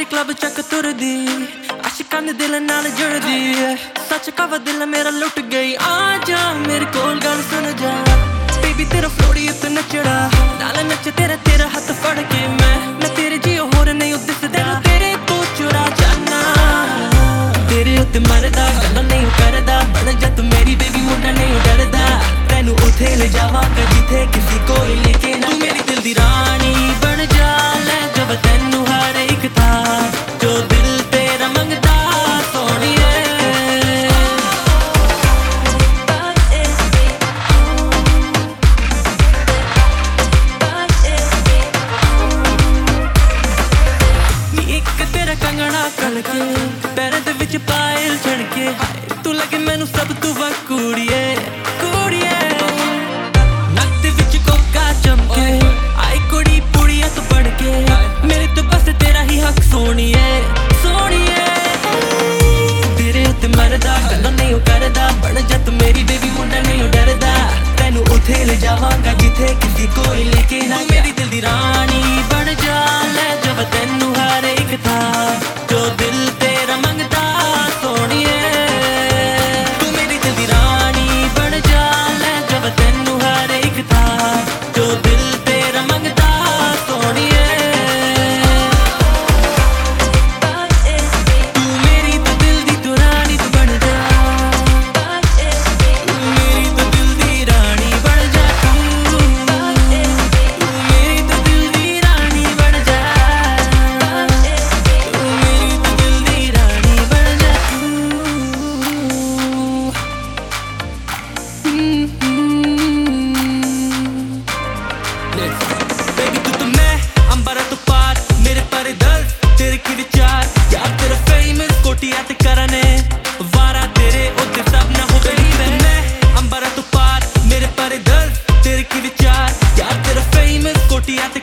मेरी क्लब चक तुरदी आशिकां दे दिल नाल जुड़दी सच कवा दिल मेरा लुट गई आ जा मेरे कोल गल सुन जा बेबी तेरा फ्लोरी उत्ते नचड़ा नाल नच तेरा तेरा हाथ फड़ के मैं तेरे जियो होर नहीं दिसदा तेरे तो चुरा जाना तेरे उत्ते मरदा गल्लां नहीं करदा बन जा तू मेरी बेबी मुंडा नहीं डरदा तैनू उथे ले जावांगा जिथे किसी कोई लेके ना तू मेरी दिल दी रानी बन जा ले जब तैनू हर एक था जो दिल तेरा मंगदा सोनिए एक तेरा कंगना कलके पैर दे विच पायल छड़के तू लगे मैनू सब तू वा कुड़िए कुड़िए नक दे विच कोका चमके आई कुड़ी पुड़िया तू बढ़ के मेरे तो बस तेरा ही हक सोनिए सोनिए तेरे उत्ते मरदा गल्लां नहीं करदा बन जा तू मेरी बेबी मुंडा नहीं डरदा तैनू उथे ले जावांगा जिथे किसी कोई लेके ना मेरी दिल दी रानी बन जा ले जब तैनू हर एक था जो दिल तेरा मंगदा सोनिए तू मेरी दिल दी रानी बन जा ले जब तैनू हर एक था जो दिल तेरा मंगदा सोनिए तू मेरी तो दिल दी तू रानी तू बन जा तू मेरी तो दिल दी रानी बन जा तू मेरी तो दिल दी रानी बन जा तू मेरी तो दिल दी रानी बन जा बेबी तू तो मैं अंबरा तो पार मेरे पर दल तेरे की विचार यार तेरा फेमस कोटिया ते करने वारा तेरे उत्ते सब ना हो बेबी मैं अंबरा तो पार मेरे पर दल तेरे की विचार यार तेरा फेमस कोटिया ते